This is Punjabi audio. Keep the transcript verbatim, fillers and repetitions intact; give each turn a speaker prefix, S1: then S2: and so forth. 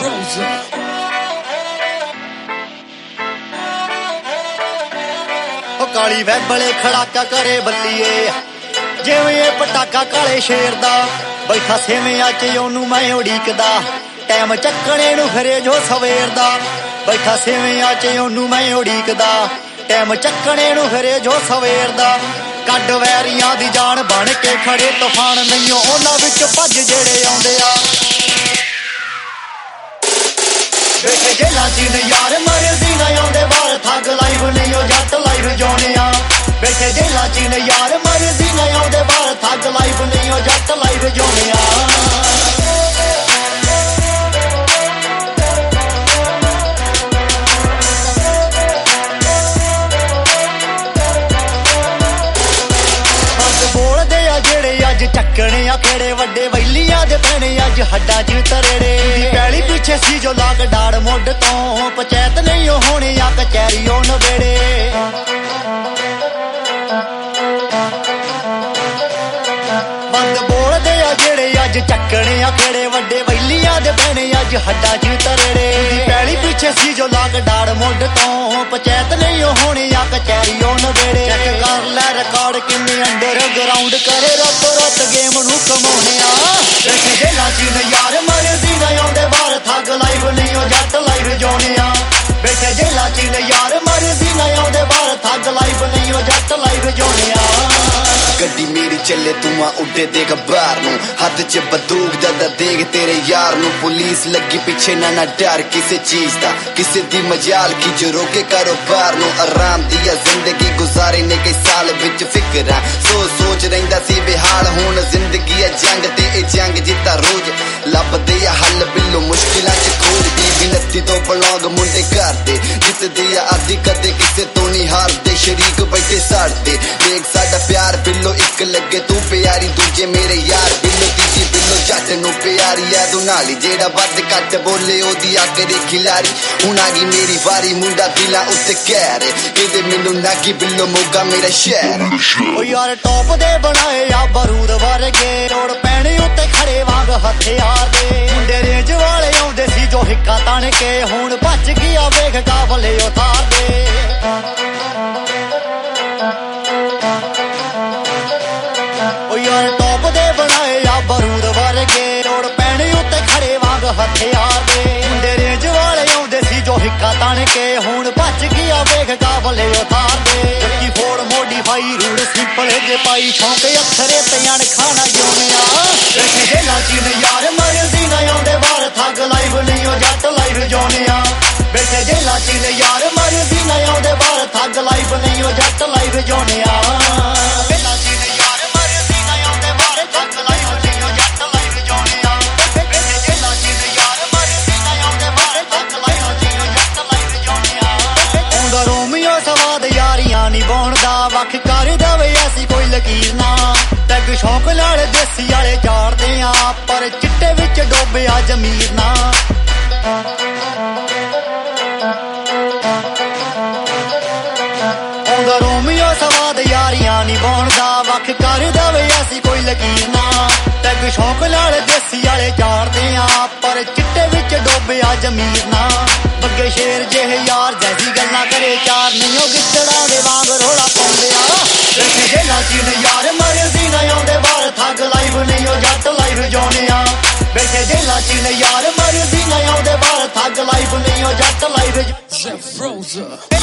S1: ਕਾਲੀ ਵੈਬਲੇ ਖੜਾਕਾ ਕਰੇ ਬੱਲੀਏ ਜਿਵੇਂ ਇਹ ਪਟਾਕਾ ਕਾਲੇ ਸ਼ੇਰ ਦਾ ਬੈਠਾ ਸੇਵਿਆਂ ਚ ਉਹਨੂੰ ਮੈਂ ਉਡੀਕਦਾ ਟਾਈਮ ਚੱਕਣੇ ਨੂੰ ਫਿਰੇ ਜੋ ਸਵੇਰ ਦਾ ਬੈਠਾ ਸੇਵਿਆਂ ਚ ਉਹਨੂੰ ਮੈਂ ਉਡੀਕਦਾ ਟਾਈਮ ਚੱਕਣੇ ਨੂੰ ਫਿਰੇ ਜੋ ਸਵੇਰ ਦਾ ਕੱਢ ਵੈਰੀਆਂ ਦੀ ਜਾਨ ਬਣ ਕੇ ਖੜੇ ਤੂਫਾਨ ਨਹੀਂ ਉਹਨਾਂ ਵਿੱਚ ਭੱਜ ਜਿਹੜੇ ਆਉਂਦੇ ਆ ਵੇਖੇ ਜੇਲਾਂ ਚ ਯਾਰ ਮਰਜ਼ੀ ਨਾ ਆਉਂਦੇ ਬਾਹਰ ਠੱਗ ਲਾਈਵ ਨਹੀਂ ਉਹ ਜੱਟ ਲਾਈਵ ਜਾਉਣਿਆ ਵੇਖੇ ਜੇਲਾਂ ਚ ਯਾਰ ਮਰਜ਼ੀ ਨਾ ਆਉਂਦੇ ਬਾਹਰ ਠੱਗ ਲਾਈਵ ਨਹੀਂ ਉਹ ਜੱਟ ਲਾਈਵ ਜਾਉਣਿਆ ਚੱਕਣੇ ਆ ਖੇੜੇ ਵੱਡੇ ਵੈਲੀਆਂ ਦੇ ਪੈਣੇ ਅੱਜ ਹੱਡਾਂ ਚ ਤਰੜੇ ਪੈਲੀ ਪਿੱਛੇ ਸੀ ਜੋ ਲਾਗ ਡਾੜ ਮੁੱਢ ਤੋਂ ਪੰਚਾਇਤ ਨਹੀਂ ਉਹ ਹੋਣੀ ਆ ਕਚਹਿਰੀ ਉਹ ਨਵੇੜੇ ਬੰਦ ਬੋਲਦੇ ਆ ਜਿਹੜੇ ਅੱਜ ਚੱਕਣੇ ਆ ਖੇੜੇ ਵੱਡੇ ਵੈਲੀਆਂ ਦੇ ਪੈਣੇ ਅੱਜ ਹੱਡਾਂ ਚ ਤਰੜੇ ਪੈਲੀ ਪਿੱਛੇ ਸੀ ਜੋ ਲਾਗ ਡਾੜ ਮੁੱਢ ਤੋਂ ਪੰਚਾਇਤ ਨਹੀਂ ਉਹ ਹੋਣੀ ਆ ਕਚਹਿਰੀ ਉਹ ਨਵੇੜੇ ਚੈੱਕ ਕਰ ਲੈ ਰਿਕਾਰਡ ਕਿੰਨੇ ਅੰਡਰ ਗਰਾਊਂਡ ਕਰੇ ਰਾਤੋਂ ਰਾਤ ਗੇਮ ਨੂੰ ਕਮਾਉਣੇ ਆ ਵੇਖੇ ਜੇਲਾਂ ਚ ਯਾਰ ਮਰਜ਼ੀ ਨਾ ਆਉਂਦੇ ਬਾਹਰ ਠੱਗ ਲਾਈਵ ਨਹੀਂ ਉਹ ਜੱਟ ਲਾਈਵ ਜਾਉਣੇ ਆ ਵੇਖੇ ਜੇਲਾਂ ਚ ਯਾਰ ਮਰਜ਼ੀ ਨਾ ਆਉਂਦੇ ਬਾਹਰ ਠੱਗ ਲਾਈਵ ਨਹੀਂ ਉਹ ਜੱਟ ਲਾਈਵ ਜਾਉਣੇ ਆ
S2: ਗੱਡੀ ਮੇਰੀ ਚੱਲੇ ਤੂੰ ਆ ਉੱਡੇ ਦੇਖ ਬਾਹਰ ਨੂੰ ਹੱਥ ਚ ਬੰਦੂਕ ਦਾ ਦੇਖ ਤੇਰੇ ਯਾਰ ਨੂੰ ਪੁਲਿਸ ਲੱਗੀ ਪਿੱਛੇ ਨਾ ਨਾ ਡਰ ਕਿਸੇ ਚੀਜ਼ ਦਾ ਕਿਸੇ ਦੀ ਮਜਾਲ ਕੀ ਜੋ ਰੋਕੇ ਕਾਰੋਬਾਰ ਨੂੰ ਆਰਾਮ ਦੀ ਜ਼ਿੰਦਗੀ ਗੁਜ਼ਾਰੇ ਨੇ ਕਈ ਸਾਲ ਵਿੱਚ ਫਿਕਰਾਂ ਸੋਚ ਸੋਚ ਰਹਿੰਦਾ ਸੀ ਬਿਹਾਲ ਹੁਣ ਜ਼ਿੰਦਗੀ ਆ ਜੰਗ ਤੇ ਇਹ ਜੰਗ ਜਿੱਤਾ ਰੋਜ਼ ਲੱਭਦੇ ਆ ਹੱਲ ਬਿੱਲੋ ਮੁਸ਼ਕਿਲਾਂ ਚ ਖੋਜਦੀ ਬਿਨਤੀ ਤੋਂ ਬਲੌਗ ਮੁੰਡੇ ਕਰਦੇ ਜਿੱਤਦੇ ਆ ਆਦੀ ਕਦੇ ਕਿਸੇ ਤੋਂ ਨਹੀਂ ਹਾਰਦੇ ਸ਼ਰੀਕ ਬੈਠੇ ਸਾੜਦੇ ਦੇਖ ਸਾਡਾ ਪਿਆਰ ਬਿੱਲੋ ਇੱਕ ਲੱਗੇ ਤੂੰ ਪਿਆਰੀ ਦੂਜੇ ਮੇਰੇ ਯਾਰ ਬਿੱਲੋ ਤੀਜੀ ਬਿੱਲੋ ਜੱਟ ਨੂੰ ਪਿਆਰੀ ਆ ਦੁਨਾਲੀ ਜਿਹੜਾ ਵੱਧ ਘੱਟ ਬੋਲੇ ਉਹਦੀ ਅੱਗ ਦੇ ਖਿਲਾਰੀ ਹੁਣ ਆ ਗਈ ਮੇਰੀ ਵਾਰੀ ਮੁੰਡਾ ਦਿਲਾਂ ਉੱਤੇ ਕਹਿ ਇਹਦੇ ਮੈਨੂੰ ਨਾਗੀ ਬਿੱਲੋ ਮੋਗਾ ਮੇਰਾ ਸ਼ਹਿਰ
S1: ਓ ਯਾਰ ਟੌਪ ਦੇ ਬਣਾਏ ਆ ਬਰੂਦ ਵਰਗੇ ਰੋੜ ਪੈਣੇ ਉੱਤੇ ਖੜੇ ਵਾਂਗ ਹਥਿਆਰ ਦੇ ਮੁੰਡੇ ਰੇਂਜ ਵਾਲੇ ਆਉਂਦੇ ਸੀ ਜੋ ਹਿੱਕਾ ਤਣ ਕੇ ਹੁਣ ਭੱਜ ਗਿਆ ਵੇਖ ਕਾਬਲੇ ਉਤਾਰ ਦੇ ਓ ਯਾਰ ਟੌਪ ਦੇ ਬਣਾਏ ਆ ਬਰੂਦ ਵਰਗੇ ਰੋੜ ਪੈਣੇ ਉੱਤੇ ਖੜੇ ਵਾਂਗ ਹਥਿਆਰ ਦੇ ਮੁੰਡੇ ਰੇਂਜ ਵਾਲੇ ਆਉਂਦੇ ਸੀ ਜੋ ਹਿੱਕਾ ਤਣ ਕੇ ਹੁਣ ਭੱਜ ਗਿਆ ਵੇਖ ਕਾਬਲੇ ਉਤਾਰ ਦੇ ਚੱਕੀ ਫੋੜ ਮੋਡੀਫਾਈ ਰੂੜ ਸਿੰਪਲ ਜੇ ਪਾਈ ਸ਼ੌਂਕ ਅੱਖਰੇ ਤੇ ਅਣ ਖਾਣਾ ਜਿਉਣਿਆ ਵੇਖੇ ਜੇਲਾਂ ਚ ਯਾਰ ਮਰਜ਼ੀ ਨਾ ਆਉਂਦੇ ਬਾਹਰ ਠੱਗ ਲਾਈਵ ਨਹੀਂ ਉਹ ਜੱਟ ਲਾਈਵ ਜਾਉਣਿਆ ਵੇਖੇ ਜੇਲਾਂ ਚ ਯਾਰ ਮਰਜ਼ੀ ਨਾ ਆਉਂਦੇ ਬਾਹਰ ਠੱਗ ਲਾਈਵ ਨਹੀਂ ਉਹ ਜੱਟ ਲਾਈਵ ਜਾਉਣਿਆ ਜੇਲਾਂ ਚ ਯਾਰ ਮਰਜ਼ੀ ਨਾ ਆਉਂਦੇ ਬਾਹਰ ਠੱਗ ਲਾਈਵ ਨਹੀਂ ਉਹ ਜੱਟ ਲਾਈਵ ਜਾਉਣਿਆ ਵੇਖੇ ਜੇਲਾਂ ਚ ਯਾਰ ਮਰਜ਼ੀ ਨਾ ਆਉਂਦੇ ਬਾਹਰ ਠੱਗ ਲਾਈਵ ਨਹੀਂ ਉਹ ਜੱਟ ਲਾਈਵ ਜਾਉਣਿਆ ਆਉਂਦਾ ਰੋਮੀਓ ਸਵਾਦ ਯਾਰੀਆਂ ਨਹੀਂ ਬਾਉਣਦਾ ਵੱਖ ਕਰ ਦਵੇ ਐਸੀ ਕੋਈ ਲਕੀਰ ਨਾ ਟੈਗ ਸ਼ੌਂਕ ਨਾਲ ਦੇਸੀ ਵਾਲੇ ਝਾੜਦੇ ਆ ਪਰ ਚਿੱਟੇ ਵਿੱਚ ਡੋਬਿਆ ਜ਼ਮੀਰ ਨਾ ਆਉਂਦਾ ਰੋਮੀਓ ਸਵਾਦ ਯਾਰੀਆਂ ਨਹੀਂ ਬਾਉਣਦਾ ਵੱਖ ਕਰ ਦਵੇ ਐਸੀ ਕੋਈ ਲਕੀਰ ਨਾ ਟੈਗ ਸ਼ੌਂਕ ਨਾਲ ਦੇਸੀ ਵਾਲੇ ਝਾੜਦੇ ਆ ਪਰ ਚਿੱਟੇ ਵਿੱਚ ਡੋਬਿਆ ਜ਼ਮੀਰ ਨਾ ਬੱਗੇ ਸ਼ੇਰ ਜਿਹੇ ਯਾਰ ਜੈਸੀ ਗੱਲਾਂ ਕਰੇ ਚਾਰ ਨਹੀਂ ਉਹ ਗਿੱਦੜਾਂ ਦੇ ਵਾਂਗ ਰੋਲਾ ਪਾਉਂਦੇ ਆ ਵੇਖੇ ਜੇਲਾਂ ਚ ਯਾਰ ਮਰਜ਼ੀ ਨਾ ਆਉਂਦੇ ਬਾਹਰ ਠੱਗ ਲਾਈਵ ਨਹੀਂ ਉਹ ਜੱਟ ਲਾਈਵ ਜਾਉਣਿਆ ਵੇਖੇ ਜੇਲਾਂ ਚ ਯਾਰ ਮਰਜ਼ੀ ਨਾ ਆਉਂਦੇ ਬਾਹਰ ਠੱਗ ਲਾਈਵ ਨਹੀਂ ਉਹ ਜੱਟ ਲਾਈਵ